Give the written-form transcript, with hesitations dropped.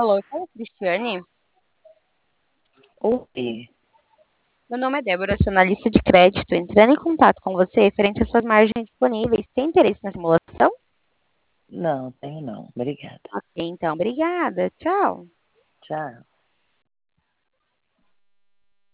Alô, fala, Cristiane. Oi. Meu nome é Débora, sou analista de crédito, entrando em contato com você referente às suas margens disponíveis. Tem interesse na simulação? Não, tenho não. Obrigada. Ok, então, obrigada. Tchau. Tchau.